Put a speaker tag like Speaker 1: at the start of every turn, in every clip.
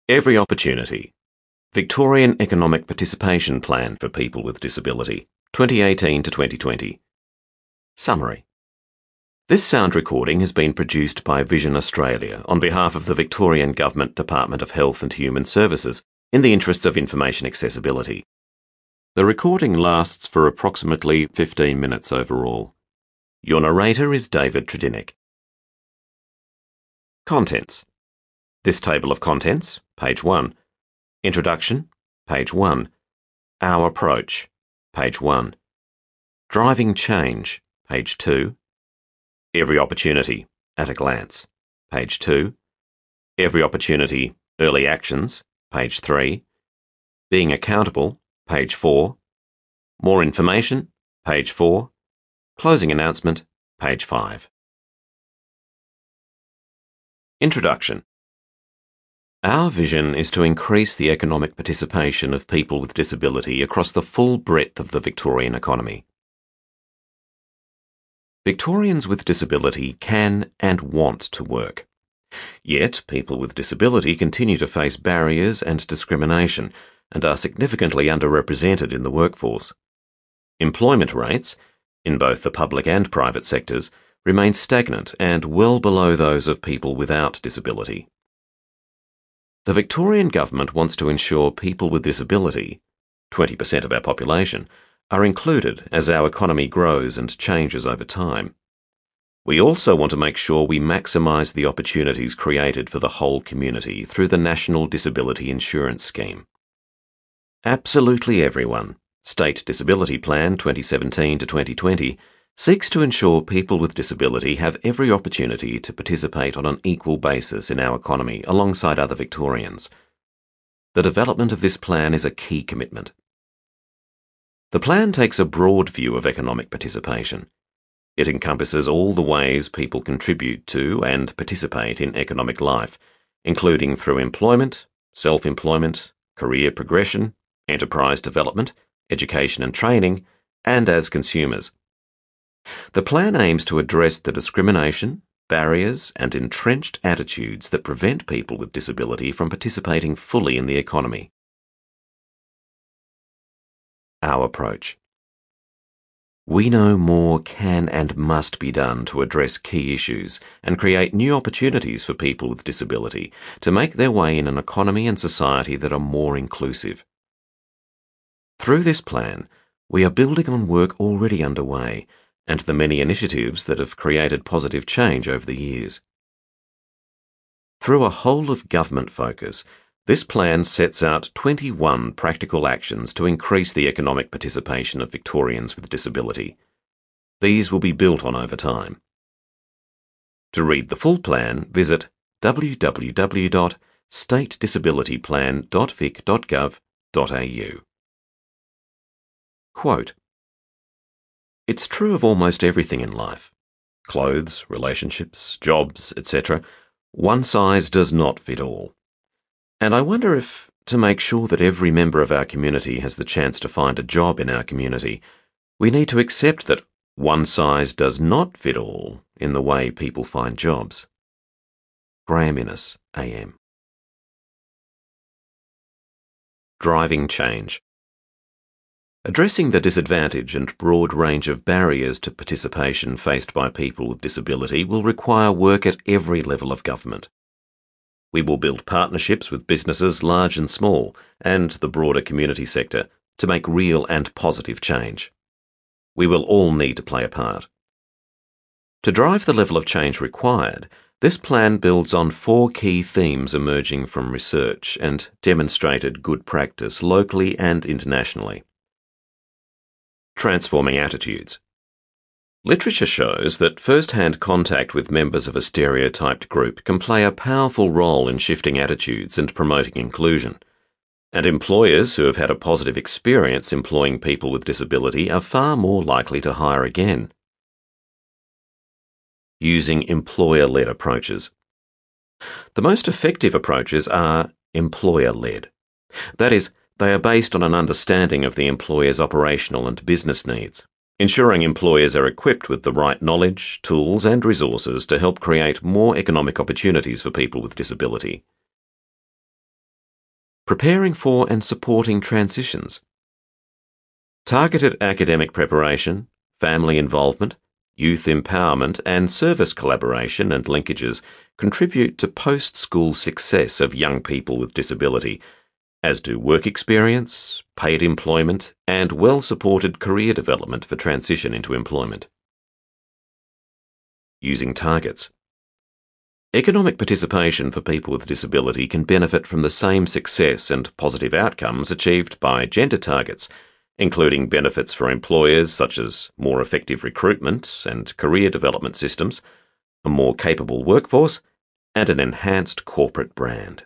Speaker 1: Every Opportunity. Victorian Economic Participation Plan for People with Disability, 2018 to 2020. Summary. This sound recording has been produced by Vision Australia on behalf of the Victorian Government Department of Health and Human Services in the interests of information accessibility. The recording lasts for approximately 15 minutes overall. Your narrator is David Tredinnick. Contents. This table of contents, page 1. Introduction, page 1. Our approach, page 1. Driving change, page 2. Every opportunity, at a glance, page 2. Every opportunity, early actions, page 3. Being accountable, page 4. More information, page 4. Closing announcement, page 5. Introduction. Our vision is to increase the economic participation of people with disability across the full breadth of the Victorian economy. Victorians with disability can and want to work. Yet, people with disability continue to face barriers and discrimination and are significantly underrepresented in the workforce. Employment rates, in both the public and private sectors, remain stagnant and well below those of people without disability. The Victorian Government wants to ensure people with disability, 20% of our population, are included as our economy grows and changes over time. We also want to make sure we maximise the opportunities created for the whole community through the National Disability Insurance Scheme. Absolutely everyone, State Disability Plan 2017 to 2020, seeks to ensure people with disability have every opportunity to participate on an equal basis in our economy alongside other Victorians. The development of this plan is a key commitment. The plan takes a broad view of economic participation. It encompasses all the ways people contribute to and participate in economic life, including through employment, self-employment, career progression, enterprise development, education and training, and as consumers. The plan aims to address the discrimination, barriers, and entrenched attitudes that prevent people with disability from participating fully in the economy. Our approach. We know more can and must be done to address key issues and create new opportunities for people with disability to make their way in an economy and society that are more inclusive. Through this plan, we are building on work already underway and the many initiatives that have created positive change over the years. Through a whole-of-government focus, this plan sets out 21 practical actions to increase the economic participation of Victorians with disability. These will be built on over time. To read the full plan, visit www.statedisabilityplan.vic.gov.au. Quote, "It's true of almost everything in life. Clothes, relationships, jobs, etc. One size does not fit all. And I wonder if, to make sure that every member of our community has the chance to find a job in our community, we need to accept that one size does not fit all in the way people find jobs." Graham Innes, AM. Driving change. Addressing the disadvantage and broad range of barriers to participation faced by people with disability will require work at every level of government. We will build partnerships with businesses large and small and the broader community sector to make real and positive change. We will all need to play a part. To drive the level of change required, this plan builds on 4 key themes emerging from research and demonstrated good practice locally and internationally. Transforming attitudes. Literature shows that first-hand contact with members of a stereotyped group can play a powerful role in shifting attitudes and promoting inclusion. And employers who have had a positive experience employing people with disability are far more likely to hire again. Using employer-led approaches. The most effective approaches are employer-led. That is, they are based on an understanding of the employer's operational and business needs, ensuring employers are equipped with the right knowledge, tools and resources to help create more economic opportunities for people with disability. Preparing for and supporting transitions. Targeted academic preparation, family involvement, youth empowerment, and service collaboration and linkages contribute to post-school success of young people with disability, as do work experience, paid employment, and well-supported career development for transition into employment. Using targets. Economic participation for people with disability can benefit from the same success and positive outcomes achieved by gender targets, including benefits for employers such as more effective recruitment and career development systems, a more capable workforce, and an enhanced corporate brand.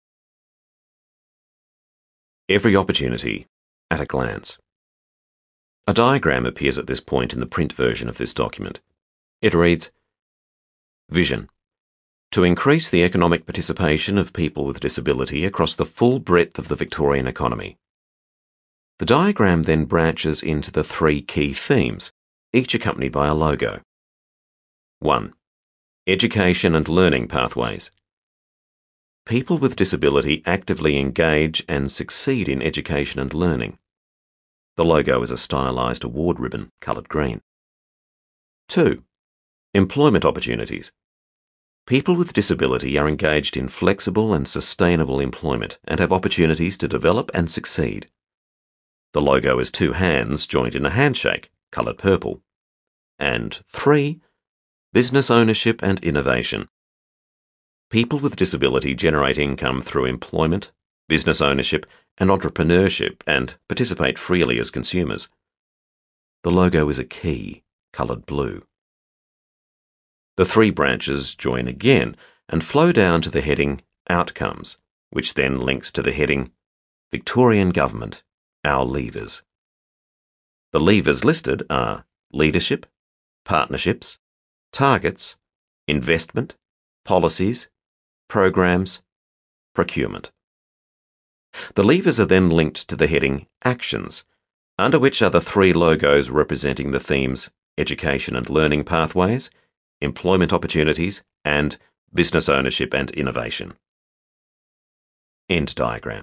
Speaker 1: Every opportunity at a glance. A diagram appears at this point in the print version of this document. It reads, Vision: to increase the economic participation of people with disability across the full breadth of the Victorian economy. The diagram then branches into the three key themes, each accompanied by a logo. 1. Education and learning pathways. People with disability actively engage and succeed in education and learning. The logo is a stylised award ribbon, coloured green. 2. Employment opportunities. People with disability are engaged in flexible and sustainable employment and have opportunities to develop and succeed. The logo is two hands joined in a handshake, coloured purple. And 3. Business ownership and innovation. People with disability generate income through employment, business ownership, and entrepreneurship and participate freely as consumers. The logo is a key, coloured blue. The three branches join again and flow down to the heading Outcomes, which then links to the heading Victorian Government, Our Levers. The levers listed are leadership, partnerships, targets, investment, policies, programs, procurement. The levers are then linked to the heading Actions, under which are the three logos representing the themes Education and Learning Pathways, Employment Opportunities, and Business Ownership and Innovation. End diagram.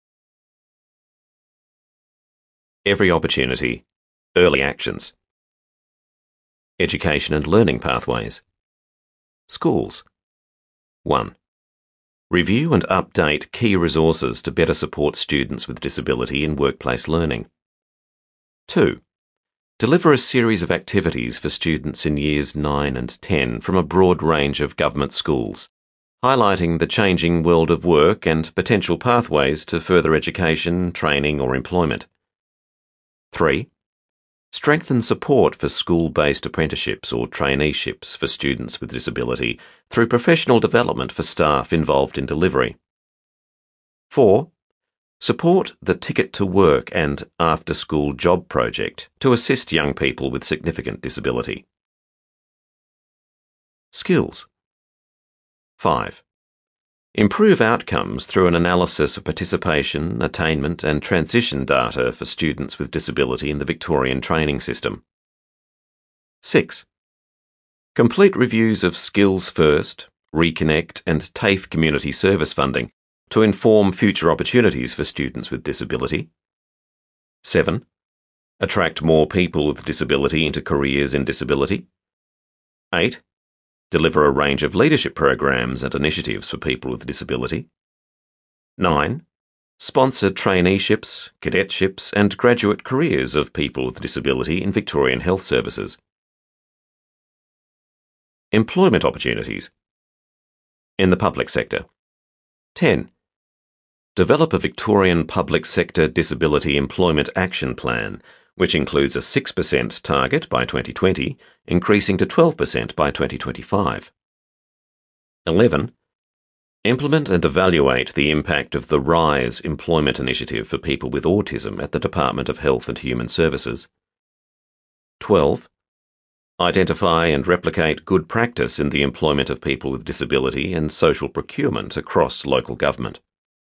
Speaker 1: Every opportunity, early actions. Education and learning pathways. Schools. 1. Review and update key resources to better support students with disability in workplace learning. 2. Deliver a series of activities for students in years 9 and 10 from a broad range of government schools, highlighting the changing world of work and potential pathways to further education, training, or employment. 3. Strengthen support for school-based apprenticeships or traineeships for students with disability through professional development for staff involved in delivery. 4. Support the Ticket to Work and after-school job project to assist young people with significant disability. Skills. 5. Improve outcomes through an analysis of participation, attainment and transition data for students with disability in the Victorian training system. 6. Complete reviews of Skills First, Reconnect and TAFE community service funding to inform future opportunities for students with disability. 7. Attract more people with disability into careers in disability. 8. Deliver a range of leadership programs and initiatives for people with disability. 9. Sponsor traineeships, cadetships and graduate careers of people with disability in Victorian health services. Employment opportunities. In the public sector. 10. Develop a Victorian public sector disability employment action plan, which includes a 6% target by 2020, increasing to 12% by 2025. 11. Implement and evaluate the impact of the RISE employment initiative for people with autism at the Department of Health and Human Services. 12. Identify and replicate good practice in the employment of people with disability and social procurement across local government.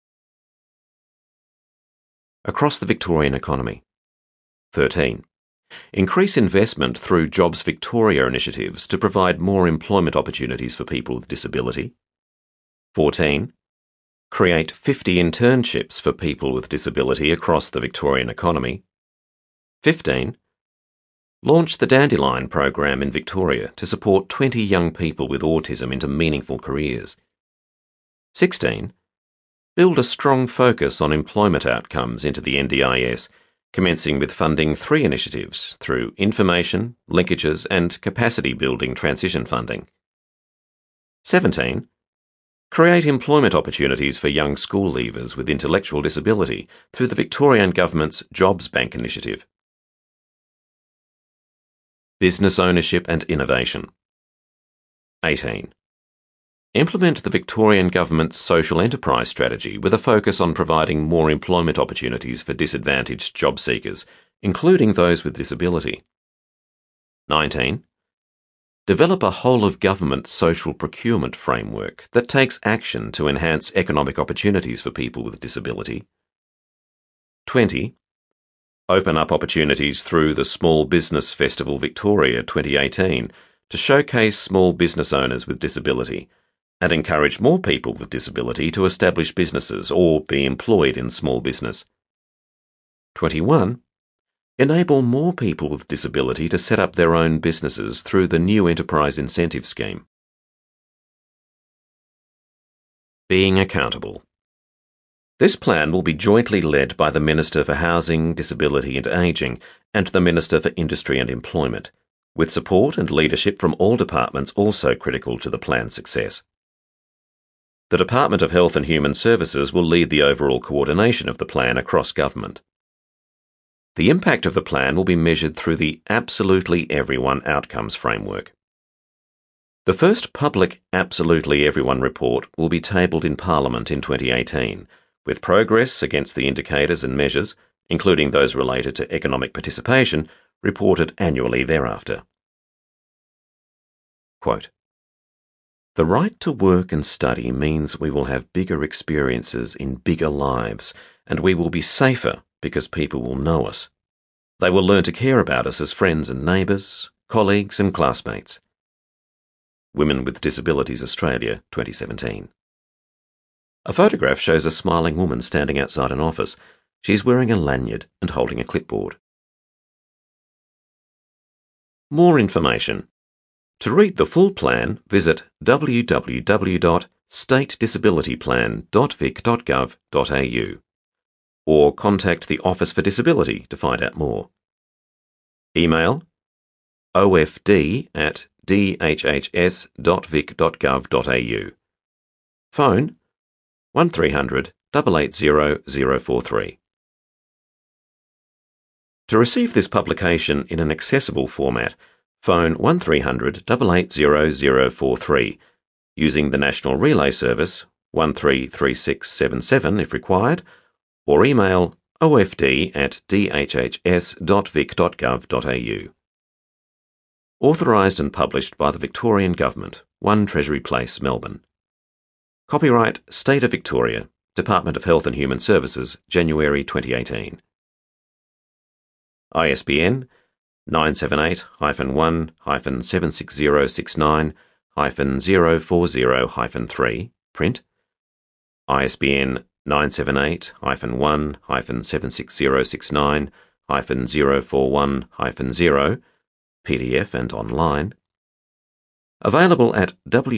Speaker 1: Across the Victorian economy. 13. Increase investment through Jobs Victoria initiatives to provide more employment opportunities for people with disability. 14. Create 50 internships for people with disability across the Victorian economy. 15. Launch the Dandelion program in Victoria to support 20 young people with autism into meaningful careers. 16. Build a strong focus on employment outcomes into the NDIS, commencing with funding 3 initiatives through information, linkages and capacity building transition funding. 17. Create employment opportunities for young school leavers with intellectual disability through the Victorian Government's Jobs Bank initiative. Business ownership and innovation. 18. Implement the Victorian Government's social enterprise strategy with a focus on providing more employment opportunities for disadvantaged job seekers, including those with disability. 19. Develop a whole-of-government social procurement framework that takes action to enhance economic opportunities for people with disability. 20. Open up opportunities through the Small Business Festival Victoria 2018 to showcase small business owners with disability and encourage more people with disability to establish businesses or be employed in small business. 21. Enable more people with disability to set up their own businesses through the New Enterprise Incentive Scheme. Being accountable. This plan will be jointly led by the Minister for Housing, Disability and Ageing and the Minister for Industry and Employment, with support and leadership from all departments also critical to the plan's success. The Department of Health and Human Services will lead the overall coordination of the plan across government. The impact of the plan will be measured through the Absolutely Everyone Outcomes Framework. The first public Absolutely Everyone report will be tabled in Parliament in 2018, with progress against the indicators and measures, including those related to economic participation, reported annually thereafter. Quote, "The right to work and study means we will have bigger experiences in bigger lives, and we will be safer because people will know us. They will learn to care about us as friends and neighbours, colleagues and classmates." Women with Disabilities Australia, 2017. A photograph shows a smiling woman standing outside an office. She is wearing a lanyard and holding a clipboard. More information. To read the full plan, visit www.statedisabilityplan.vic.gov.au or contact the Office for Disability to find out more. Email ofd@dhhs.vic.gov.au. Phone 1300 880 043. To receive this publication in an accessible format, phone 1300 880 043 using the National Relay Service 133677 if required, or email ofd@dhhs.vic.gov.au. Authorised and published by the Victorian Government, 1 Treasury Place, Melbourne. Copyright State of Victoria, Department of Health and Human Services, January 2018. ISBN 978-1-76069-040-3, print. ISBN 978-1-76069-041-0, PDF and online. Available at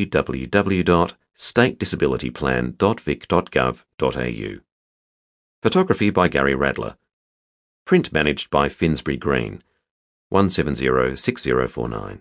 Speaker 1: www.statedisabilityplan.vic.gov.au. Photography by Gary Radler. Print managed by Finsbury Green, 1706049.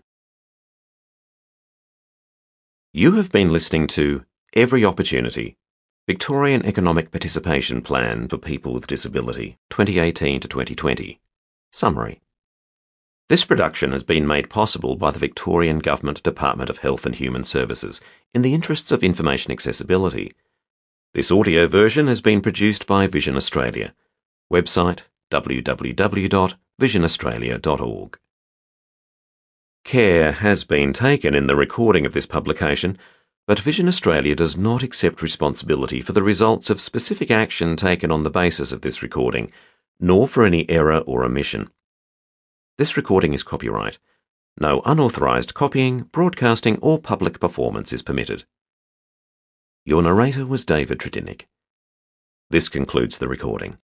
Speaker 1: You have been listening to Every Opportunity, Victorian Economic Participation Plan for People with Disability, 2018 to 2020. Summary. This production has been made possible by the Victorian Government Department of Health and Human Services in the interests of information accessibility. This audio version has been produced by Vision Australia. Website www.visionaustralia.org. Care has been taken in the recording of this publication, but Vision Australia does not accept responsibility for the results of specific action taken on the basis of this recording, nor for any error or omission. This recording is copyright. No unauthorised copying, broadcasting or public performance is permitted. Your narrator was David Tredinnick. This concludes the recording.